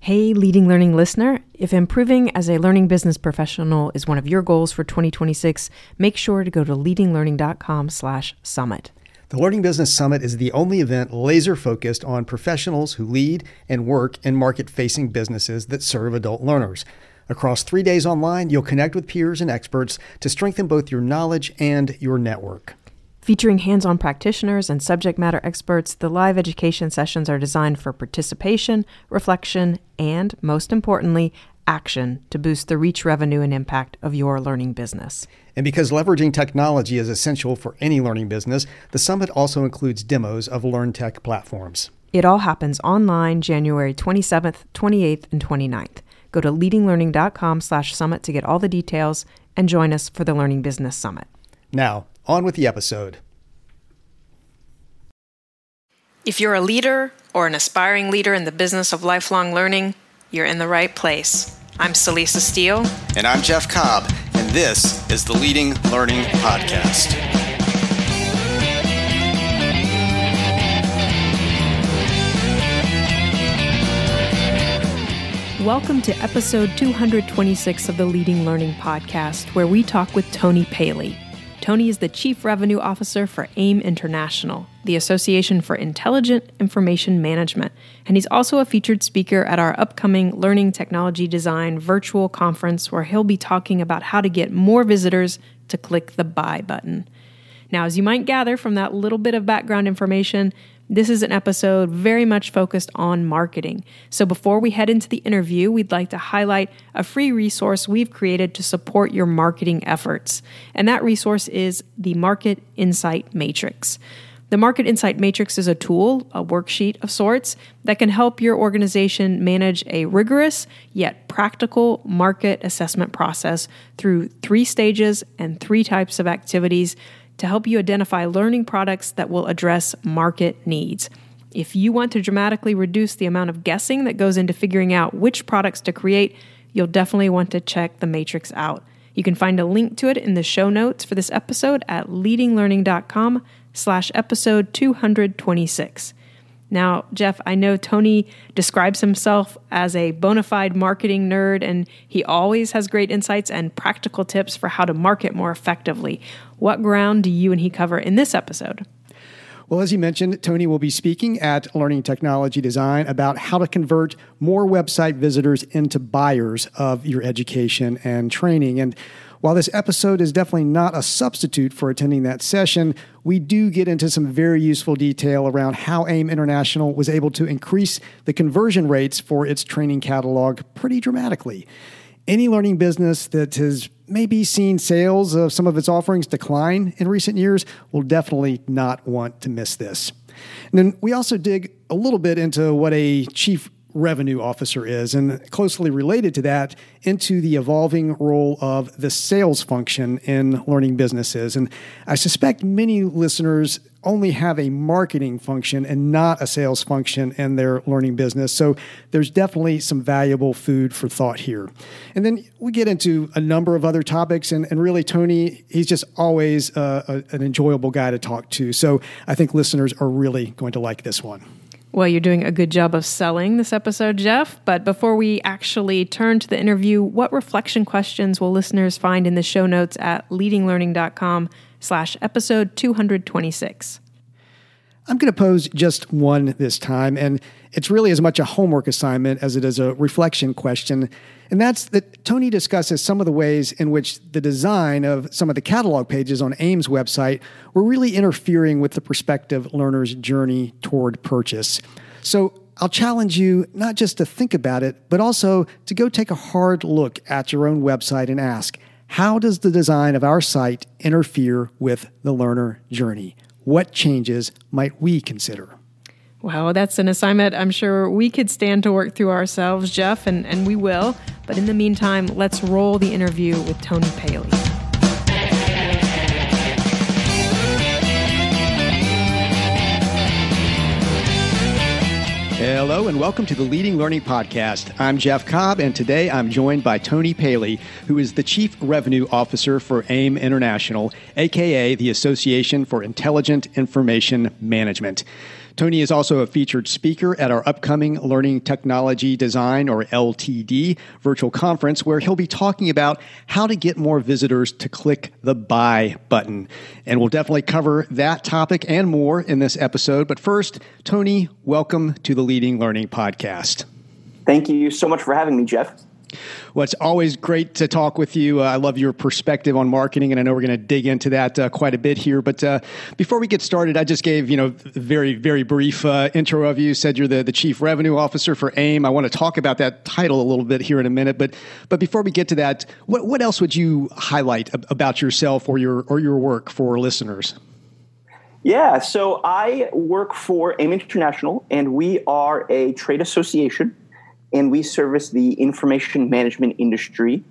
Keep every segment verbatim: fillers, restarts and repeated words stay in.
Hey, Leading Learning listener, if improving as a learning business professional is one of your goals for twenty twenty-six, make sure to go to leadinglearning.com slash summit. The Learning Business Summit is the only event laser-focused on professionals who lead and work in market-facing businesses that serve adult learners. Across three days online, you'll connect with peers and experts to strengthen both your knowledge and your network. Featuring hands-on practitioners and subject matter experts, the live education sessions are designed for participation, reflection, and, most importantly, action to boost the reach, revenue, and impact of your learning business. And because leveraging technology is essential for any learning business, the summit also includes demos of LearnTech platforms. It all happens online January twenty-seventh, twenty-eighth, and twenty-ninth. Go to leadinglearning.com slash summit to get all the details and join us for the Learning Business Summit. Now, on with the episode. If you're a leader or an aspiring leader in the business of lifelong learning, you're in the right place. I'm Celisa Steele. And I'm Jeff Cobb, and this is the Leading Learning Podcast. Welcome to episode two hundred twenty-six of the Leading Learning Podcast, where we talk with Tony Paley. Tony is the Chief Revenue Officer for AIM International, the Association for Intelligent Information Management, and he's also a featured speaker at our upcoming Learning Technology Design virtual conference, where he'll be talking about how to get more visitors to click the buy button. Now, as you might gather from that little bit of background information, this is an episode very much focused on marketing. So before we head into the interview, we'd like to highlight a free resource we've created to support your marketing efforts. And that resource is the Market Insight Matrix. The Market Insight Matrix is a tool, a worksheet of sorts, that can help your organization manage a rigorous yet practical market assessment process through three stages and three types of activities to help you identify learning products that will address market needs. If you want to dramatically reduce the amount of guessing that goes into figuring out which products to create, you'll definitely want to check the matrix out. You can find a link to it in the show notes for this episode at leadinglearning.com slash episode 226. Now, Jeff, I know Tony describes himself as a bona fide marketing nerd, and he always has great insights and practical tips for how to market more effectively. What ground do you and he cover in this episode? Well, as you mentioned, Tony will be speaking at Learning Technology Design about how to convert more website visitors into buyers of your education and training. And while this episode is definitely not a substitute for attending that session, we do get into some very useful detail around how AIM International was able to increase the conversion rates for its training catalog pretty dramatically. Any learning business that has maybe seen sales of some of its offerings decline in recent years will definitely not want to miss this. And then we also dig a little bit into what a chief revenue officer is, and closely related to that, into the evolving role of the sales function in learning businesses. And I suspect many listeners only have a marketing function and not a sales function in their learning business. So there's definitely some valuable food for thought here. And then we get into a number of other topics, and, and really Tony, he's just always uh, a, an enjoyable guy to talk to. So I think listeners are really going to like this one. Well, you're doing a good job of selling this episode, Jeff. But before we actually turn to the interview, what reflection questions will listeners find in the show notes at leadinglearning.com slash episode 226? I'm going to pose just one this time, and it's really as much a homework assignment as it is a reflection question. And that's that Tony discusses some of the ways in which the design of some of the catalog pages on AIM's website were really interfering with the prospective learner's journey toward purchase. So I'll challenge you not just to think about it, but also to go take a hard look at your own website and ask, how does the design of our site interfere with the learner journey? What changes might we consider? Well, that's an assignment I'm sure we could stand to work through ourselves, Jeff, and, and we will. But in the meantime, let's roll the interview with Tony Paley. Hello and welcome to the Leading Learning Podcast. I'm Jeff Cobb, and today I'm joined by Tony Paley, who is the Chief Revenue Officer for AIM International, aka the Association for Intelligent Information Management. Tony is also a featured speaker at our upcoming Learning Technology Design, or L T D, virtual conference, where he'll be talking about how to get more visitors to click the buy button. And we'll definitely cover that topic and more in this episode. But first, Tony, welcome to the Leading Learning Podcast. Thank you so much for having me, Jeff. Well, it's always great to talk with you. Uh, I love your perspective on marketing, and I know we're going to dig into that uh, quite a bit here. But uh, before we get started, I just gave, you know, a very, very brief uh, intro of you. Said you're the, the Chief Revenue Officer for AIM. I want to talk about that title a little bit here in a minute. But but before we get to that, what what else would you highlight about yourself or your or your work for listeners? Yeah, so I work for AIM International, and we are a trade association. And we service the information management industry.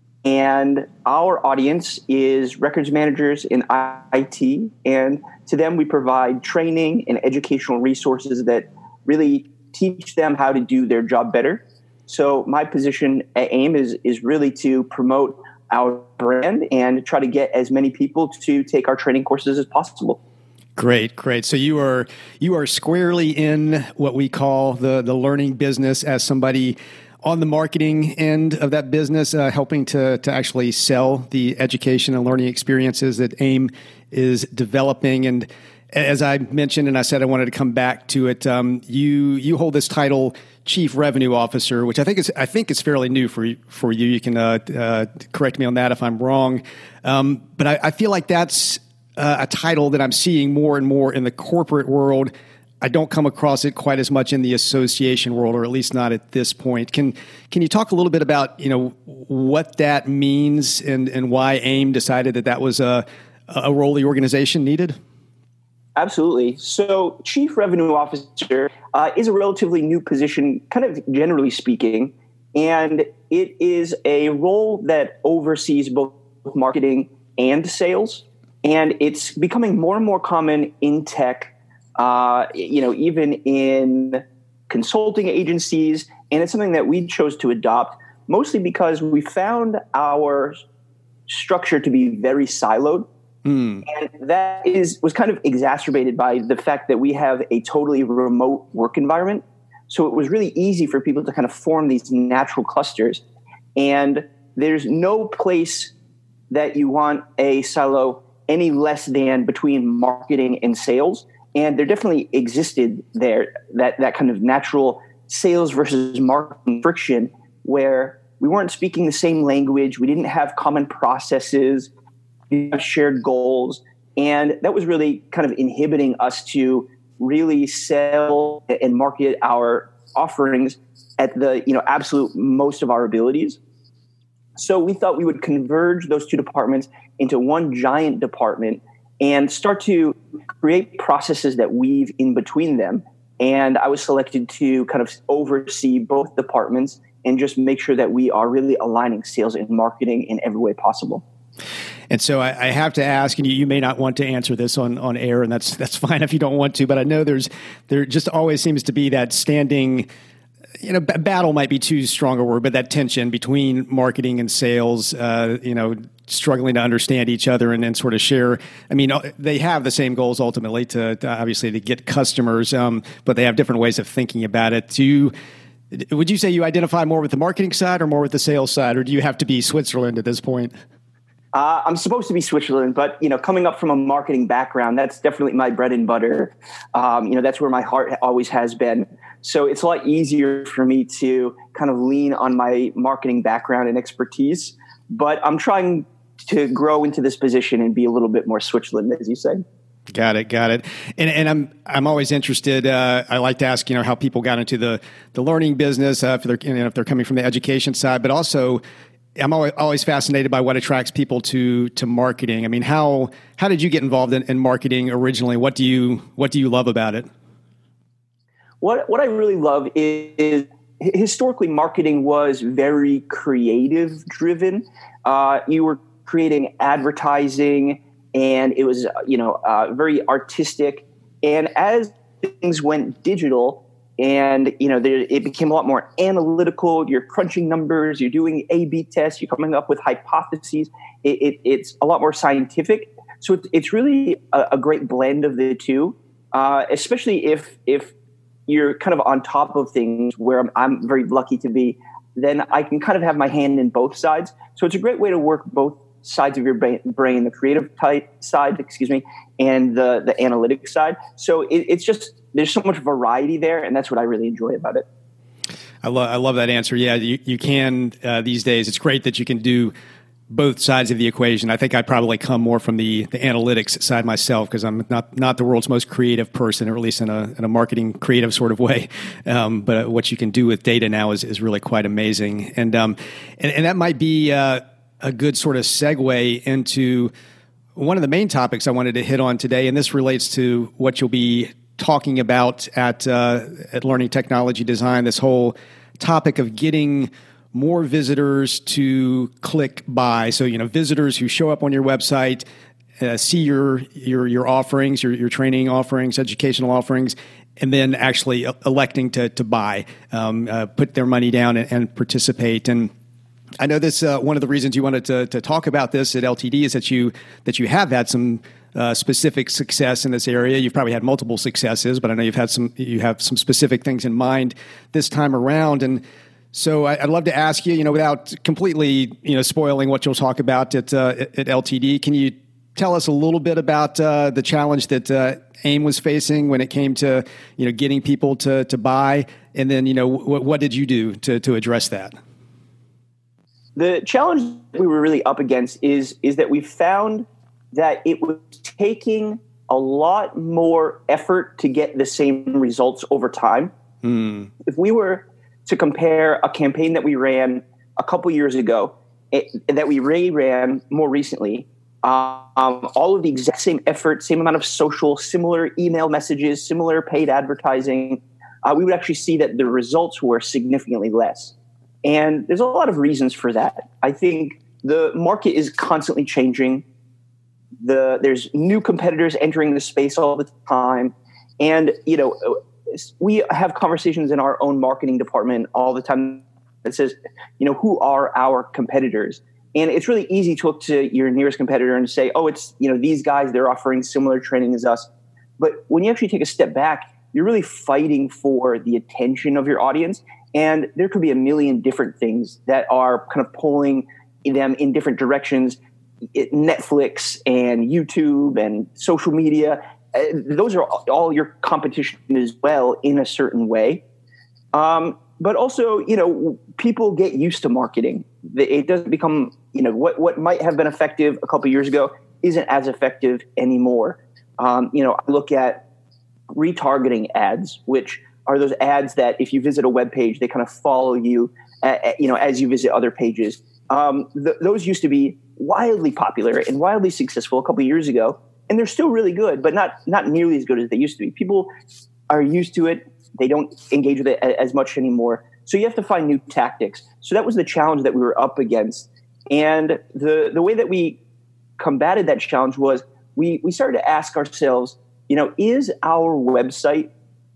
And our audience is records managers in I T. And to them, we provide training and educational resources that really teach them how to do their job better. So my position at AIM is, is really to promote our brand and try to get as many people to take our training courses as possible. Great, great. So you are you are squarely in what we call the the learning business as somebody on the marketing end of that business, uh, helping to to actually sell the education and learning experiences that AIM is developing. And as I mentioned, and I said I wanted to come back to it, um, you you hold this title, Chief Revenue Officer, which I think is I think is fairly new for you, for you. You can uh, uh, correct me on that if I'm wrong, um, but I, I feel like that's Uh, a title that I'm seeing more and more in the corporate world. I don't come across it quite as much in the association world, or at least not at this point. Can can you talk a little bit about, you know, what that means and, and why AIM decided that that was a, a role the organization needed? Absolutely. So Chief Revenue Officer uh, is a relatively new position, kind of generally speaking, and it is a role that oversees both marketing and sales. And it's becoming more and more common in tech, uh, you know, even in consulting agencies. And it's something that we chose to adopt mostly because we found our structure to be very siloed. Mm. And that is was kind of exacerbated by the fact that we have a totally remote work environment. So it was really easy for people to kind of form these natural clusters. And there's no place that you want a silo any less than between marketing and sales. And there definitely existed there, that, that kind of natural sales versus marketing friction where we weren't speaking the same language. We didn't have common processes, we didn't have shared goals. And that was really kind of inhibiting us to really sell and market our offerings at the, you know, absolute most of our abilities. So we thought we would converge those two departments into one giant department and start to create processes that weave in between them. And I was selected to kind of oversee both departments and just make sure that we are really aligning sales and marketing in every way possible. And so I, I have to ask, and you, you may not want to answer this on, on air, and that's that's fine if you don't want to, but I know there's there just always seems to be that standing, you know, b- battle might be too strong a word, but that tension between marketing and sales, uh, you know, struggling to understand each other and then sort of share. I mean, they have the same goals ultimately to, to obviously to get customers, um, but they have different ways of thinking about it. Do you, would you say you identify more with the marketing side or more with the sales side, or do you have to be Switzerland at this point? Uh, I'm supposed to be Switzerland, but, you know, coming up from a marketing background, that's definitely my bread and butter. Um, you know, that's where my heart always has been. So it's a lot easier for me to kind of lean on my marketing background and expertise. But I'm trying to grow into this position and be a little bit more Switzerland, as you say. Got it, got it. And and I'm I'm always interested. Uh, I like to ask, you know, how people got into the the learning business, uh, if they're you know, if they're coming from the education side, but also I'm always, always fascinated by what attracts people to to marketing. I mean, how how did you get involved in, in marketing originally? What do you what do you love about it? What what I really love is, is historically marketing was very creative driven. Uh, you were creating advertising, and it was you know uh, very artistic. And as things went digital, and you know there, it became a lot more analytical. You're crunching numbers. You're doing A B tests. You're coming up with hypotheses. It, it, it's a lot more scientific. So it's, it's really a, a great blend of the two. uh, especially if if you're kind of on top of things where I'm, I'm very lucky to be, then I can kind of have my hand in both sides. So it's a great way to work both sides of your brain, brain the creative type side, excuse me, and the, the analytics side. So it, it's just, there's so much variety there, and that's what I really enjoy about it. I love, I love that answer. Yeah, you, you can, uh, these days, it's great that you can do both sides of the equation. I think I probably come more from the, the analytics side myself, because I'm not not the world's most creative person, or at least in a in a marketing creative sort of way. Um, but what you can do with data now is is really quite amazing, and um and, and that might be uh, a good sort of segue into one of the main topics I wanted to hit on today, and this relates to what you'll be talking about at uh, at Learning Technology Design. This whole topic of getting more visitors to click buy. So, you know, visitors who show up on your website, uh, see your your your offerings, your your training offerings, educational offerings, and then actually electing to to buy, um, uh, put their money down and, and participate. And I know this uh, one of the reasons you wanted to to talk about this at L T D is that you that you have had some uh, specific success in this area. You've probably had multiple successes, but I know you've had some you have some specific things in mind this time around. And so I'd love to ask you, you know, without completely, you know, spoiling what you'll talk about at uh, at L T D, can you tell us a little bit about uh, the challenge that uh, AIM was facing when it came to, you know, getting people to to buy, and then, you know, w- what did you do to to address that? The challenge we were really up against is is that we found that it was taking a lot more effort to get the same results over time. Mm. If we were to compare a campaign that we ran a couple years ago, it, that we re-ran more recently, um, all of the exact same effort, same amount of social, similar email messages, similar paid advertising, uh, we would actually see that the results were significantly less. And there's a lot of reasons for that. I think the market is constantly changing. The, there's new competitors entering the space all the time. And, you know, we have conversations in our own marketing department all the time that says, you know, who are our competitors? And it's really easy to look to your nearest competitor and say, oh, it's, you know, these guys, they're offering similar training as us. But when you actually take a step back, you're really fighting for the attention of your audience. And there could be a million different things that are kind of pulling them in different directions. Netflix and YouTube and social media, uh, those are all your competition as well in a certain way. Um, but also, you know, people get used to marketing. It doesn't become, you know, what, what might have been effective a couple of years ago isn't as effective anymore. Um, you know, I look at retargeting ads, which are those ads that if you visit a web page, they kind of follow you, uh, you know, as you visit other pages. Um, th- those used to be wildly popular and wildly successful a couple of years ago, and they're still really good, but not not nearly as good as they used to be. People are used to it; they don't engage with it a- as much anymore. So you have to find new tactics. So that was the challenge that we were up against, and the the way that we combated that challenge was we we started to ask ourselves, you know, is our website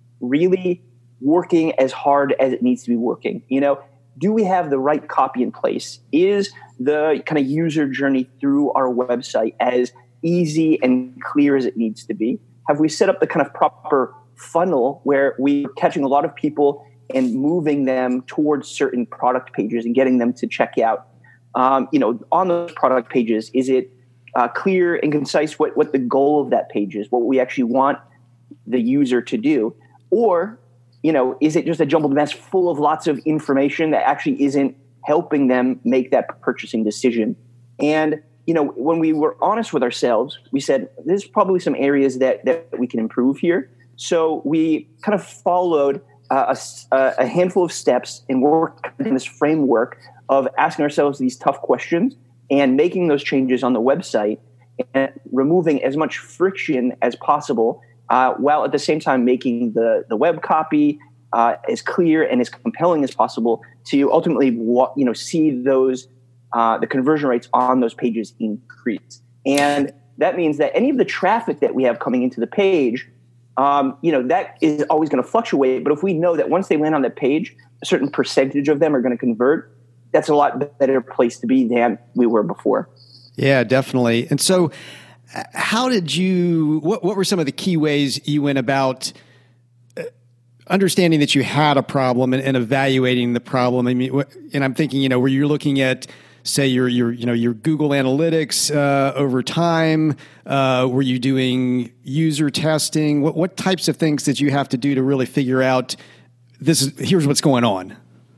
really working as hard as it needs to be working? You know, do we have the right copy in place? Is the kind of user journey through our website as easy and clear as it needs to be? Have we set up the kind of proper funnel where we're catching a lot of people and moving them towards certain product pages and getting them to check out? Um, you know, on those product pages, is it uh, clear and concise what, what the goal of that page is, what we actually want the user to do? Or, you know, is it just a jumbled mess full of lots of information that actually isn't helping them make that purchasing decision? And, you know, when we were honest with ourselves, we said, there's probably some areas that, that we can improve here. So we kind of followed uh, a, a handful of steps and worked in this framework of asking ourselves these tough questions and making those changes on the website and removing as much friction as possible, Uh, while at the same time making the, the web copy uh, as clear and as compelling as possible to ultimately, you know, see those uh, the conversion rates on those pages increase. And that means that any of the traffic that we have coming into the page, um, you know, that is always going to fluctuate. But if we know that once they land on that page, a certain percentage of them are going to convert, that's a lot better place to be than we were before. Yeah, definitely. And so how did you, what, what were some of the key ways you went about understanding that you had a problem and, and evaluating the problem? I mean, and I'm thinking, you know, were you looking at, say, your your you know your Google Analytics uh, over time? Uh, were you doing user testing? What what types of things did you have to do to really figure out this is here's what's going on?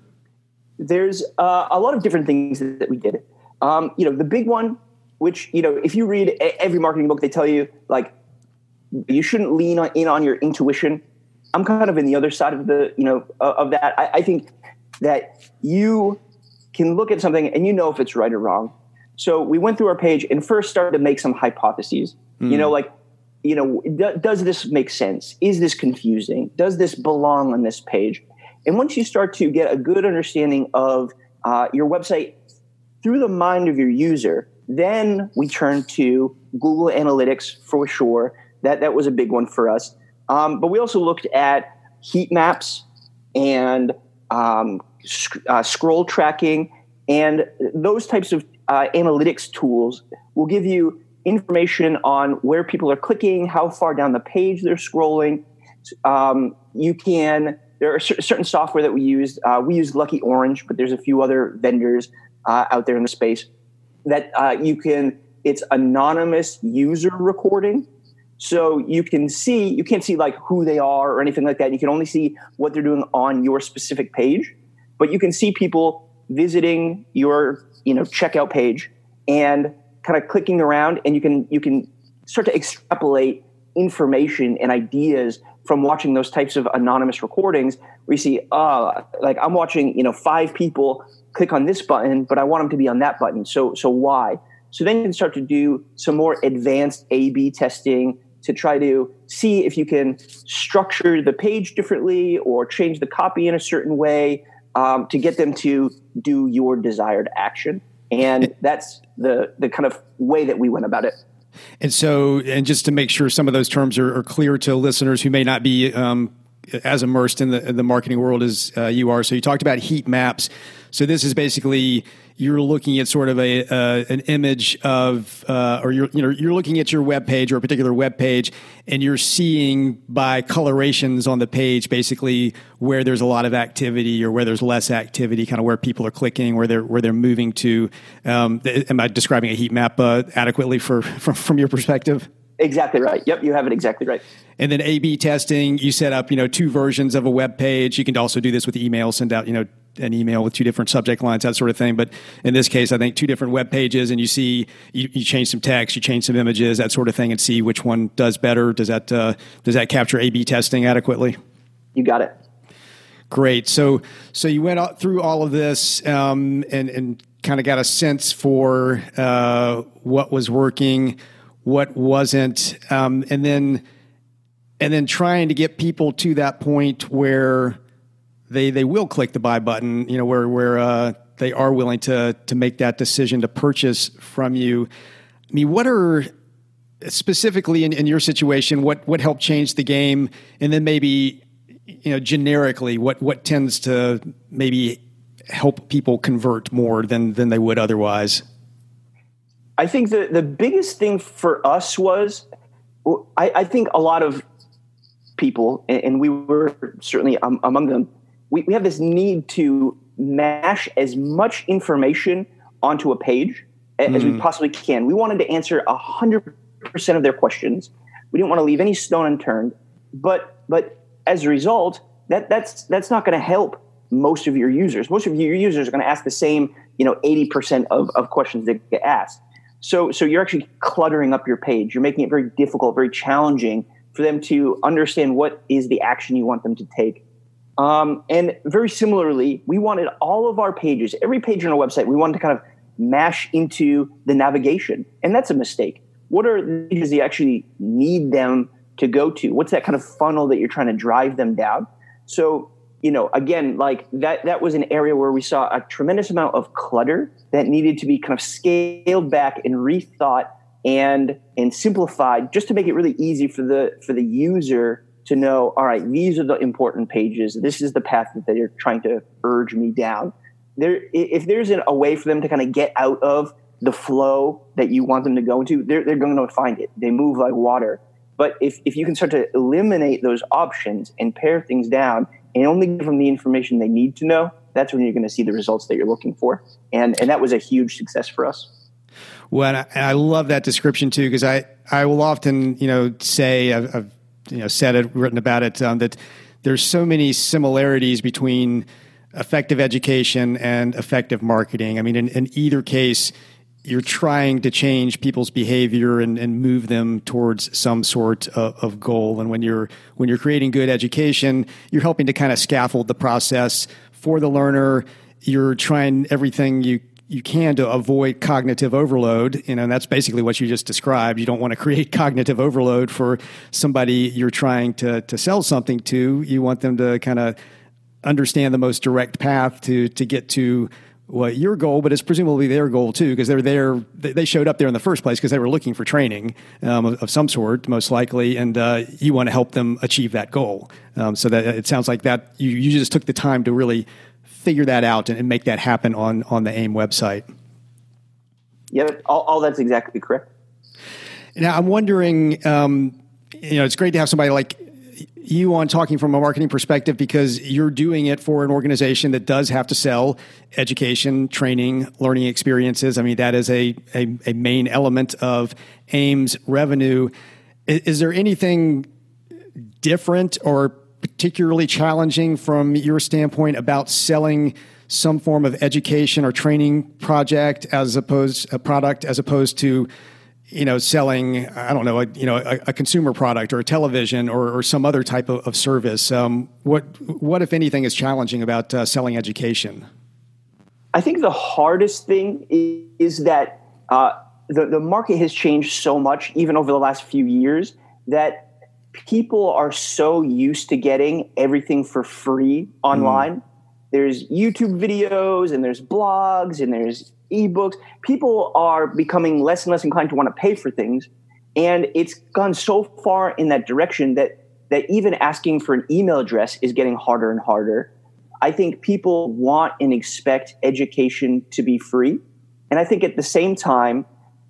There's uh, a lot of different things that we did. Um, you know, the big one, which, you know, if you read every marketing book, they tell you, like, you shouldn't lean on, in on your intuition. I'm kind of in the other side of the, you know, uh, of that. I, I think that you can look at something and you know if it's right or wrong. So we went through our page and first started to make some hypotheses. Mm. You know, like, you know, d- does this make sense? Is this confusing? Does this belong on this page? And once you start to get a good understanding of uh, your website through the mind of your user, then we turn to Google Analytics for sure. That that was a big one for us. Um, but we also looked at heat maps and um, sc- uh, scroll tracking, and those types of uh, analytics tools will give you information on where people are clicking, how far down the page they're scrolling. Um, you can. There are c- certain software that we used. Uh, we used Lucky Orange, but there's a few other vendors uh, out there in the space that uh, you can. It's anonymous user recording. So you can see, you can't see like who they are or anything like that. You can only see what they're doing on your specific page, but you can see people visiting your, you know, checkout page and kind of clicking around, and you can, you can start to extrapolate information and ideas from watching those types of anonymous recordings where you see, uh, like I'm watching, you know, five people click on this button, but I want them to be on that button. So, so why? So then you can start to do some more advanced A B testing to try to see if you can structure the page differently or change the copy in a certain way um, to get them to do your desired action. And that's the the kind of way that we went about it. And so, and just to make sure some of those terms are, are clear to listeners who may not be um, as immersed in the, in the marketing world as uh, you are. So you talked about heat maps. So this is basically you're looking at sort of a uh, an image of, uh, or you're you know you're looking at your web page or a particular web page, and you're seeing by colorations on the page basically where there's a lot of activity or where there's less activity, kind of where people are clicking, where they're where they're moving to. Um, am I describing a heat map uh, adequately for from, from your perspective? Exactly right. Yep, you have it exactly right. And then A B testing, you set up, you know, two versions of a web page. You can also do this with email, send out, you know, an email with two different subject lines, that sort of thing. But in this case, I think two different web pages, and you see, you, you change some text, you change some images, that sort of thing, and see which one does better. Does that uh, does that capture A B testing adequately? You got it. Great. So so you went through all of this um, and and kind of got a sense for uh, what was working, what wasn't, um, and then and then trying to get people to that point where they they will click the buy button, you know, where where uh, they are willing to to make that decision to purchase from you. I mean, what are specifically in, in your situation, what what helped change the game, and then maybe, you know, generically, what what tends to maybe help people convert more than than they would otherwise? I think the, the biggest thing for us was, I, I think a lot of people, and, and we were certainly um, among them, we, we have this need to mash as much information onto a page as mm. we possibly can. We wanted to answer one hundred percent of their questions. We didn't want to leave any stone unturned. But but as a result, that that's that's not going to help most of your users. Most of your users are going to ask the same, you know, eighty percent of, of questions that get asked. So, so you're actually cluttering up your page. You're making it very difficult, very challenging for them to understand what is the action you want them to take. Um, and very similarly, we wanted all of our pages, every page on our website, we wanted to kind of mash into the navigation. And that's a mistake. What are the pages you actually need them to go to? What's that kind of funnel that you're trying to drive them down? So, you know, again, like that, that was an area where we saw a tremendous amount of clutter that needed to be kind of scaled back and rethought and, and simplified just to make it really easy for the, for the user to know, all right, these are the important pages. This is the path that they're trying to urge me down. There, if there's an, a way for them to kind of get out of the flow that you want them to go into, they're, they're going to find it. They move like water. But if, if you can start to eliminate those options and pare things down and only give them the information they need to know, that's when you're going to see the results that you're looking for. And and that was a huge success for us. Well, and I, and I love that description too, because I, I will often, you know, say, I've, I've you know, said it, written about it, um, that there's so many similarities between effective education and effective marketing. I mean, in, in either case, you're trying to change people's behavior and, and move them towards some sort of, of goal. And when you're when you're creating good education, you're helping to kind of scaffold the process for the learner. You're trying everything you you can to avoid cognitive overload. You know, and that's basically what you just described. You don't want to create cognitive overload for somebody you're trying to to sell something to. You want them to kind of understand the most direct path to to get to what your goal, but it's presumably their goal too, because they're there. They showed up there in the first place because they were looking for training um, of, of some sort, most likely, and uh, you want to help them achieve that goal. Um, so that it sounds like that you you just took the time to really figure that out and, and make that happen on on the AIM website. Yeah, all, all that's exactly correct. Now I'm wondering, um, you know, it's great to have somebody like you on talking from a marketing perspective, because you're doing it for an organization that does have to sell education, training, learning experiences. I mean, that is a, a, a main element of AIM's revenue. Is, is there anything different or particularly challenging from your standpoint about selling some form of education or training project as opposed a product as opposed to, you know, selling, I don't know, a, you know, a, a consumer product or a television or, or some other type of, of service? Um, what, what, if anything, is challenging about uh, selling education? I think the hardest thing is, is that uh, the, the market has changed so much, even over the last few years, that people are so used to getting everything for free online. Mm. There's YouTube videos and there's blogs and there's ebooks. People are becoming less and less inclined to want to pay for things. And it's gone so far in that direction that, that even asking for an email address is getting harder and harder. I think people want and expect education to be free. And I think at the same time,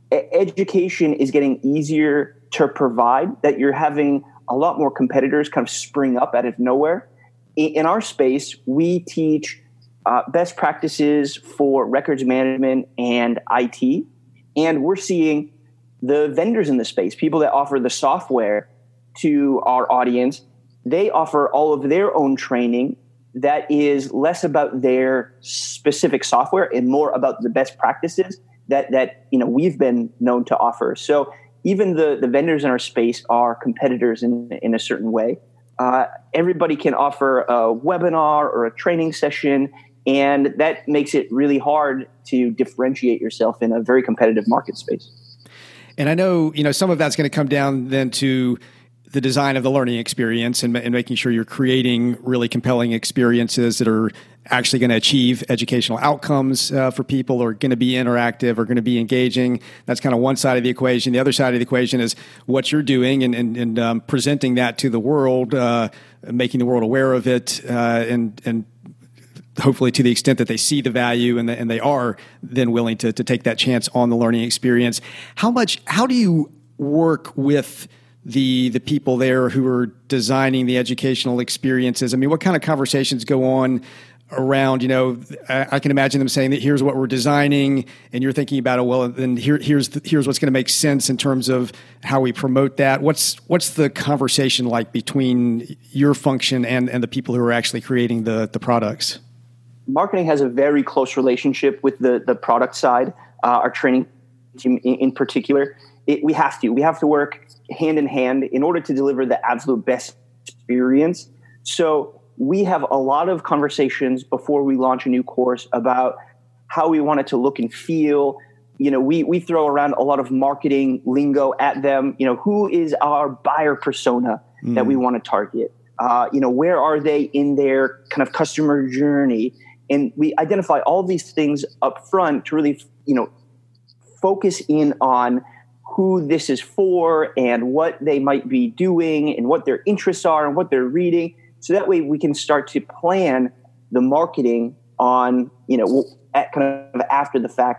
education is getting easier to provide, that you're having a lot more competitors kind of spring up out of nowhere. In our space, we teach uh, best practices for records management and I T. And we're seeing the vendors in the space, people that offer the software to our audience, they offer all of their own training that is less about their specific software and more about the best practices that, that you know, we've been known to offer. So even the, the vendors in our space are competitors in, in a certain way. Uh, everybody can offer a webinar or a training session, and that makes it really hard to differentiate yourself in a very competitive market space. And I know, you know, some of that's going to come down then to the design of the learning experience and, and making sure you're creating really compelling experiences that are actually going to achieve educational outcomes uh, for people, or going to be interactive, or going to be engaging. That's kind of one side of the equation. The other side of the equation is what you're doing and, and, and um, presenting that to the world, uh, making the world aware of it, uh, and and hopefully to the extent that they see the value and, the, and they are then willing to, to take that chance on the learning experience. How much, how do you work with the the people there who are designing the educational experiences? I mean, what kind of conversations go on around, you know, I, I can imagine them saying that here's what we're designing, and you're thinking about it, well, then here, here's the, here's what's going to make sense in terms of how we promote that. What's what's the conversation like between your function and, and the people who are actually creating the, the products? Marketing has a very close relationship with the, the product side, uh, our training team in, in particular. It, we have to. We have to work hand in hand in order to deliver the absolute best experience. So we have a lot of conversations before we launch a new course about how we want it to look and feel. You know, we we throw around a lot of marketing lingo at them. You know, who is our buyer persona mm. that we want to target? Uh, you know, where are they in their kind of customer journey? And we identify all these things up front to really, you know, focus in on who this is for and what they might be doing and what their interests are and what they're reading. So that way we can start to plan the marketing on, you know, at kind of after the fact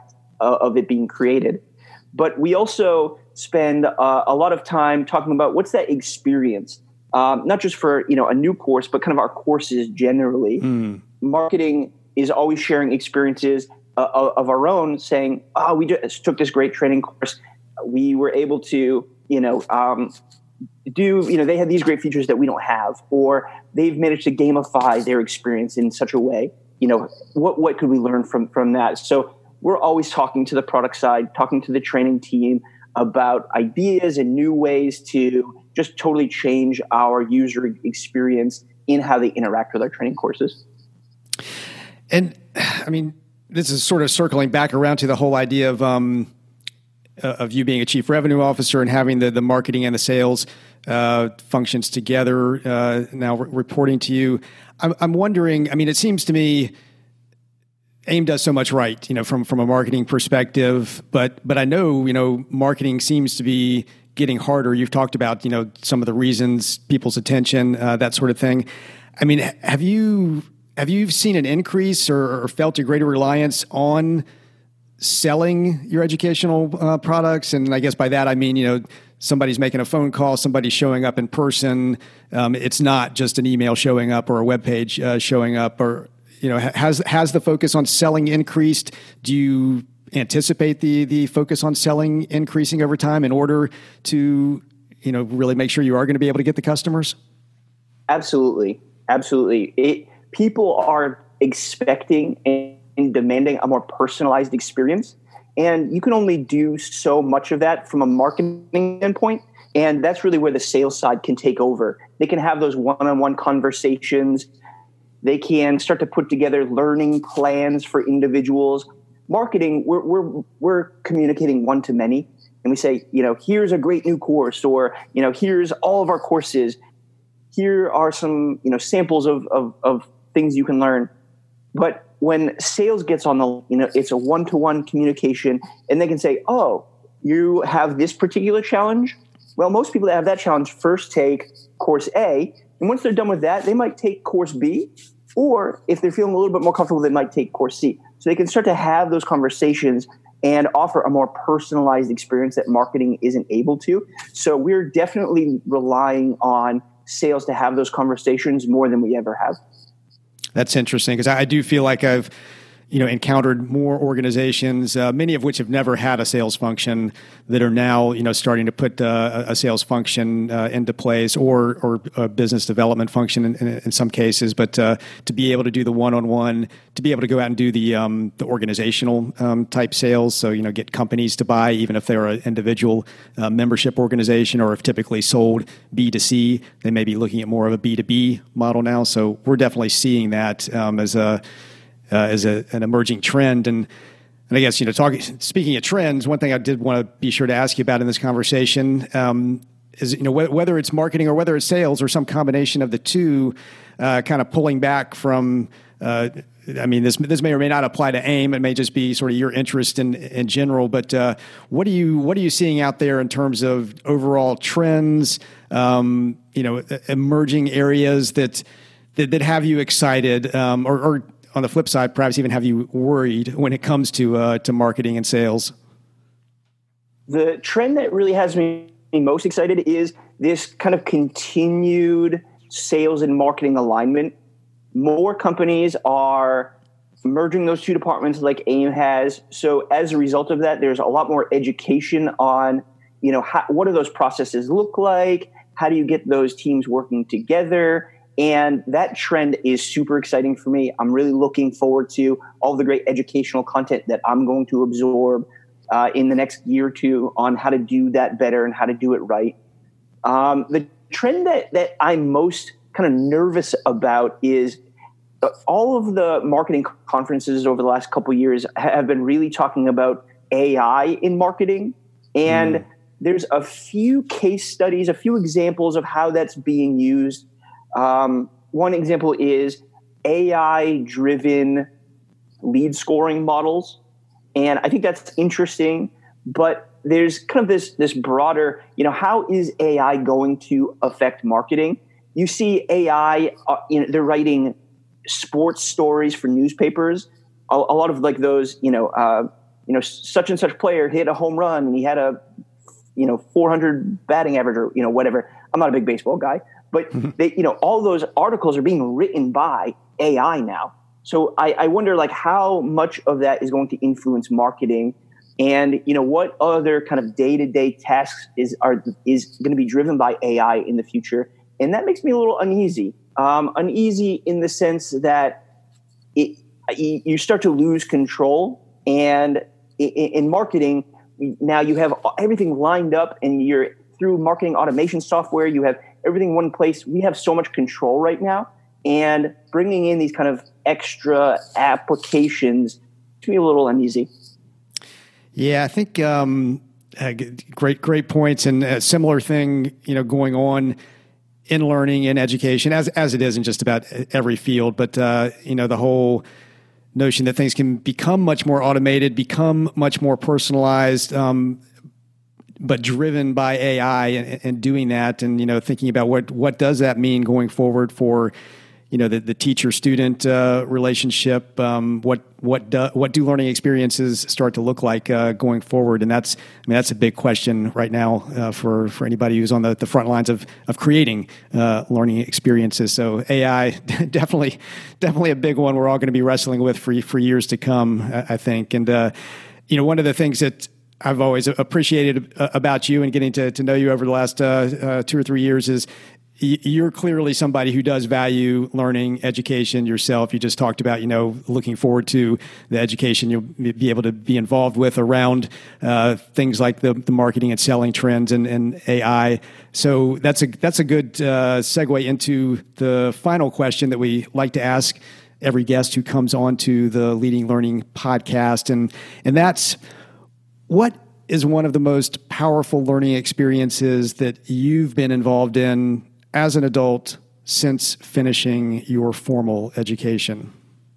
uh, of it being created. But we also spend uh, a lot of time talking about what's that experience, um, not just for, you know, a new course, but kind of our courses generally. Mm. Marketing is always sharing experiences uh, of our own, saying, oh, we just took this great training course. We were able to, you know, um, do, you know, they had these great features that we don't have, or they've managed to gamify their experience in such a way. You know, what, what could we learn from, from that? So we're always talking to the product side, talking to the training team about ideas and new ways to just totally change our user experience in how they interact with our training courses. And I mean, this is sort of circling back around to the whole idea of um, uh, of you being a chief revenue officer and having the, the marketing and the sales uh, functions together uh, now re- reporting to you. I'm, I'm wondering, I mean, it seems to me AIM does so much right, you know, from, from a marketing perspective, but, but I know, you know, marketing seems to be getting harder. You've talked about, you know, some of the reasons, people's attention, uh, that sort of thing. I mean, have you, have you seen an increase or, or felt a greater reliance on selling your educational uh, products? And I guess by that, I mean, you know, somebody's making a phone call, somebody's showing up in person. Um, it's not just an email showing up or a web page uh, showing up, or, you know, has, has the focus on selling increased? Do you anticipate the, the focus on selling increasing over time in order to, you know, really make sure you are going to be able to get the customers? Absolutely. Absolutely. It, people are expecting and demanding a more personalized experience. And you can only do so much of that from a marketing standpoint. And that's really where the sales side can take over. They can have those one-on-one conversations. They can start to put together learning plans for individuals. Marketing, we're, we're, we're communicating one to many. And we say, you know, here's a great new course, or, you know, here's all of our courses. Here are some, you know, samples of, of, of things you can learn. But when sales gets on the, you know, it's a one-to-one communication, and they can say, oh, you have this particular challenge. Well, most people that have that challenge first take course A. And once they're done with that, they might take course B. Or if they're feeling a little bit more comfortable, they might take course C. So they can start to have those conversations and offer a more personalized experience that marketing isn't able to. So we're definitely relying on sales to have those conversations more than we ever have. That's interesting, because I do feel like I've, you know, encountered more organizations, uh, many of which have never had a sales function, that are now, you know, starting to put uh, a sales function uh, into place, or or a business development function in, in, in some cases. But uh, to be able to do the one-on-one, to be able to go out and do the um, the organizational um, type sales, so, you know, get companies to buy, even if they're an individual uh, membership organization, or if typically sold B to C, they may be looking at more of a B to B model now. So we're definitely seeing that um, as a Uh, as a, an emerging trend. And, and I guess, you know, talking, speaking of trends, one thing I did want to be sure to ask you about in this conversation um, is, you know, wh- whether it's marketing or whether it's sales or some combination of the two, uh, kind of pulling back from, uh, I mean, this this may or may not apply to AIM. It may just be sort of your interest in in general. But uh, what are you what are you seeing out there in terms of overall trends? Um, you know, emerging areas that that, that have you excited, um, or, or on the flip side, perhaps even have you worried when it comes to uh, to marketing and sales? The trend that really has me most excited is this kind of continued sales and marketing alignment. More companies are merging those two departments like AIM has. So as a result of that, there's a lot more education on, you know, how, what do those processes look like? How do you get those teams working together? And that trend is super exciting for me. I'm really looking forward to all the great educational content that I'm going to absorb uh, in the next year or two on how to do that better and how to do it right. Um, the trend that, that I'm most kind of nervous about is uh, all of the marketing conferences over the last couple of years have been really talking about A I in marketing. And mm. there's a few case studies, a few examples of how that's being used. Um, one example is A I-driven lead scoring models. And I think that's interesting, but there's kind of this, this broader, you know, how is A I going to affect marketing? You see A I, uh, you know, they're writing sports stories for newspapers. A, a lot of like those, you know, uh, you know, such and such player hit a home run and he had a, you know, four hundred batting average or, you know, whatever. I'm not a big baseball guy, but mm-hmm. they, you know, all those articles are being written by A I now. So I, I wonder like how much of that is going to influence marketing, and, you know, what other kind of day-to-day tasks is, are, is going to be driven by A I in the future. And that makes me a little uneasy, um, uneasy in the sense that it, you start to lose control, and in, in marketing, now you have everything lined up, and you're through marketing automation software, you have everything in one place. We have so much control right now, and bringing in these kind of extra applications to me a little uneasy. Yeah, I think um, uh, great, great points, and a similar thing, you know, going on in learning and education, as as it is in just about every field. But uh, you know, the whole notion that things can become much more automated, become much more personalized, um, but driven by A I, and, and doing that, and, you know, thinking about what what does that mean going forward for, you know, the, the teacher-student uh, relationship. Um, what what do, what do learning experiences start to look like uh, going forward? And that's, I mean, that's a big question right now uh, for for anybody who's on the, the front lines of of creating uh, learning experiences. So A I definitely definitely a big one we're all going to be wrestling with for for years to come, I think. And uh, you know, one of the things that I've always appreciated about you and getting to, to know you over the last uh, uh, two or three years is you're clearly somebody who does value learning, education yourself. You just talked about, you know, looking forward to the education you'll be able to be involved with around uh, things like the, the marketing and selling trends and, and A I. So that's a that's a good uh, segue into the final question that we like to ask every guest who comes on to the Leading Learning podcast, and and that's, what is one of the most powerful learning experiences that you've been involved in as an adult since finishing your formal education?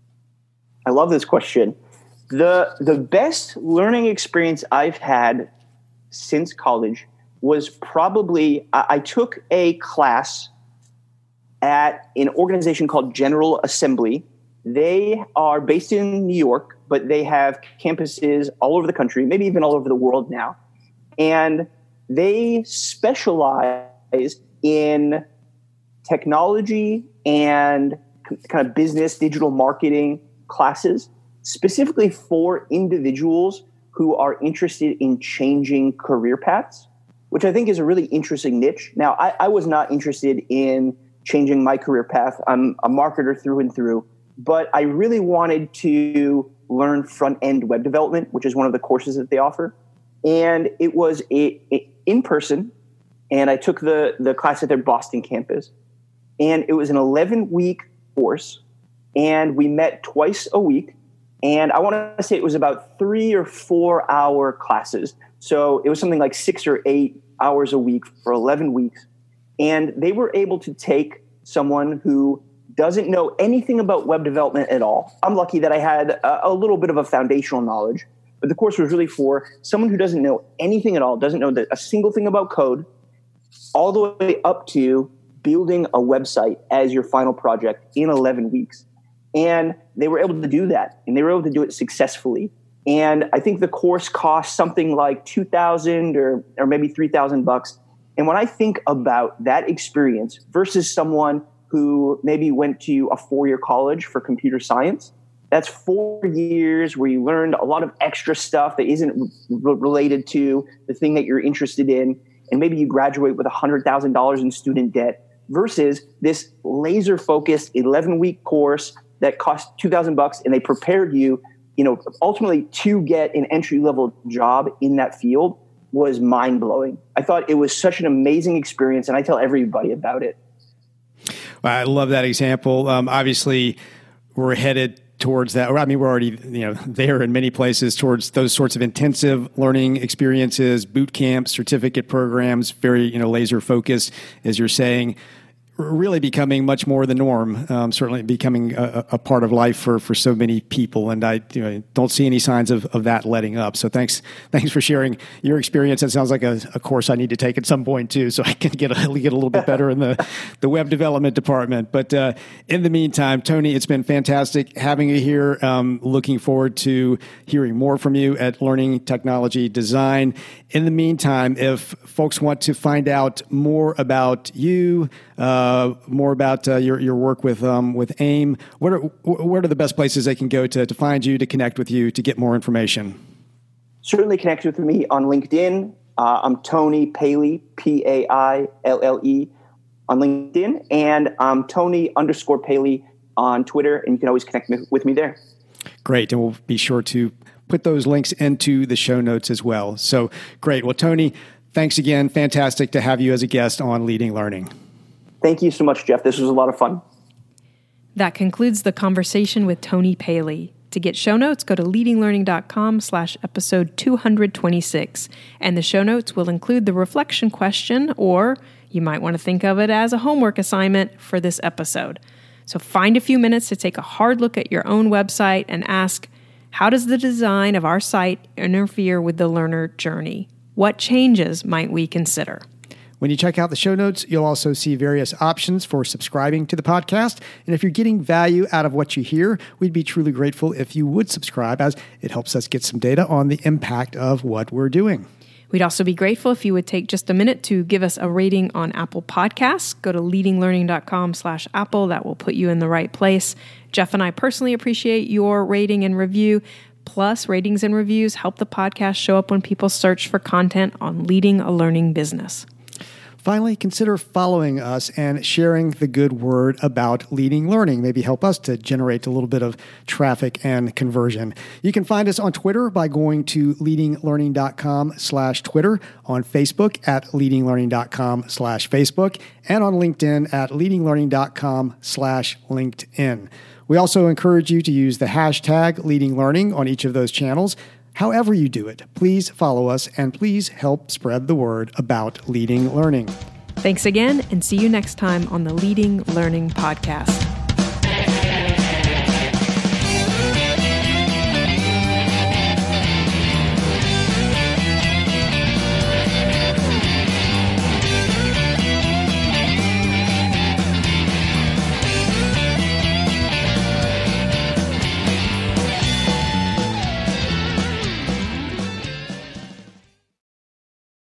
I love this question. The the best learning experience I've had since college was probably, I, I took a class at an organization called General Assembly. They are based in New York, but they have campuses all over the country, maybe even all over the world now. And they specialize in technology and kind of business, digital marketing classes, specifically for individuals who are interested in changing career paths, which I think is a really interesting niche. Now, I, I was not interested in changing my career path. I'm a marketer through and through, but I really wanted to learn front-end web development, which is one of the courses that they offer. And it was a, a in-person, and I took the, the class at their Boston campus. And it was an eleven-week course, and we met twice a week. And I want to say it was about three or four-hour classes. So it was something like six or eight hours a week for eleven weeks. And they were able to take someone who doesn't know anything about web development at all. I'm lucky that I had a, a little bit of a foundational knowledge, but the course was really for someone who doesn't know anything at all, doesn't know the, a single thing about code, all the way up to building a website as your final project in eleven weeks. And they were able to do that, and they were able to do it successfully. And I think the course cost something like two thousand or or maybe three thousand bucks. And when I think about that experience versus someone who maybe went to a four-year college for computer science, that's four years where you learned a lot of extra stuff that isn't re- related to the thing that you're interested in. And maybe you graduate with one hundred thousand dollars in student debt versus this laser-focused eleven-week course that cost two thousand bucks, and they prepared you, you know, ultimately to get an entry-level job in that field was mind-blowing. I thought it was such an amazing experience, and I tell everybody about it. I love that example. Um, obviously, we're headed towards that. I mean, we're already, you know, there in many places towards those sorts of intensive learning experiences, boot camps, certificate programs, very, you know, laser focused, as you're saying. really becoming much more the norm, um, certainly becoming a, a part of life for, for so many people. And I you know, don't see any signs of, of that letting up. So thanks thanks for sharing your experience. It sounds like a, a course I need to take at some point too, so I can get a, get a little bit better in the, the web development department. But uh, in the meantime, Tony, it's been fantastic having you here. Um, looking forward to hearing more from you at Learning Technology Design. In the meantime, if folks want to find out more about you, uh, more about uh, your your work with um, with AIM, what are what are the best places they can go to to find you, to connect with you, to get more information? Certainly connect with me on LinkedIn. Uh, I'm Tony Paille, P A I L L E, on LinkedIn, and um, Tony underscore Paille on Twitter, and you can always connect me, with me there. Great, and we'll be sure to put those links into the show notes as well. So great. Well, Tony, thanks again. Fantastic to have you as a guest on Leading Learning. Thank you so much, Jeff. This was a lot of fun. That concludes the conversation with Tony Paille. To get show notes, go to leadinglearning.com slash episode 226. And the show notes will include the reflection question, or you might want to think of it as a homework assignment for this episode. So find a few minutes to take a hard look at your own website and ask, how does the design of our site interfere with the learner journey? What changes might we consider? When you check out the show notes, you'll also see various options for subscribing to the podcast. And if you're getting value out of what you hear, we'd be truly grateful if you would subscribe, as it helps us get some data on the impact of what we're doing. We'd also be grateful if you would take just a minute to give us a rating on Apple Podcasts. Go to leadinglearning.com slash Apple. That will put you in the right place. Jeff and I personally appreciate your rating and review. Plus, ratings and reviews help the podcast show up when people search for content on leading a learning business. Finally, consider following us and sharing the good word about Leading Learning. Maybe help us to generate a little bit of traffic and conversion. You can find us on Twitter by going to leadinglearning.com slash Twitter, on Facebook at leadinglearning.com slash Facebook, and on LinkedIn at leadinglearning.com slash LinkedIn. We also encourage you to use the hashtag Leading Learning on each of those channels. However you do it, please follow us and please help spread the word about Leading Learning. Thanks again, and see you next time on the Leading Learning Podcast.